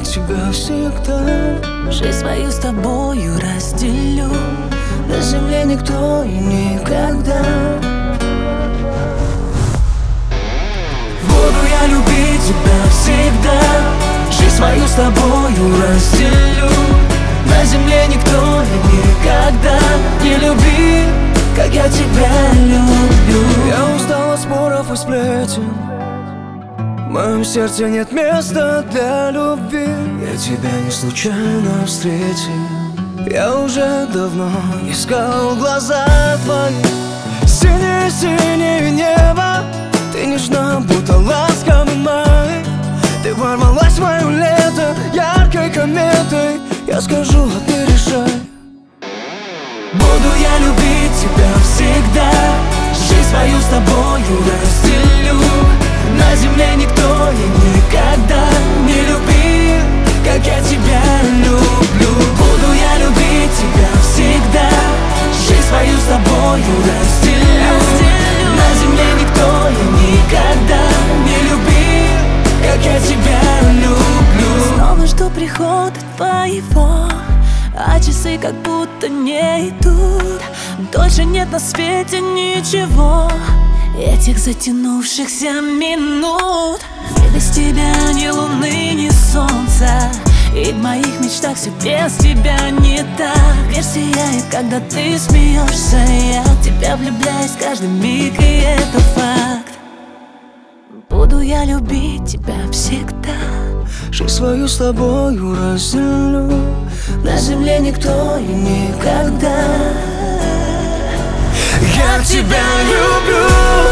тебя всегда. Жизнь свою с тобою разделю. На земле никто и никогда. Буду я любить тебя всегда. Жизнь свою с тобою разделю. На земле никто и никогда не любит, как я тебя люблю. Я устал от споров и сплетен. В моем сердце нет места для любви. Я тебя не случайно встретил. Я уже давно искал глаза твои. Синее-синее небо. Ты нежна, будто ласковый май. Ты ворвалась в мое лето яркой кометой. Я скажу, а ты решай. Буду я любить тебя всегда. Жизнь свою с тобою разделю. На земле никто и никогда не любил, как я тебя люблю. Буду я любить тебя всегда. Жизнь свою с тобою разделю. На земле никто и никогда не любил, как я тебя люблю. Снова жду прихода твоего, а часы как будто не идут. Дольше нет на свете ничего, этих затянувшихся минут. И без тебя ни луны, ни солнца, и в моих мечтах все без тебя не так. Мир сияет, когда ты смеешься. Я в тебя влюбляюсь каждый миг, и это факт. Буду я любить тебя всегда. Жизнь свою с тобою разделю. На земле никто и никогда. Я тебя люблю.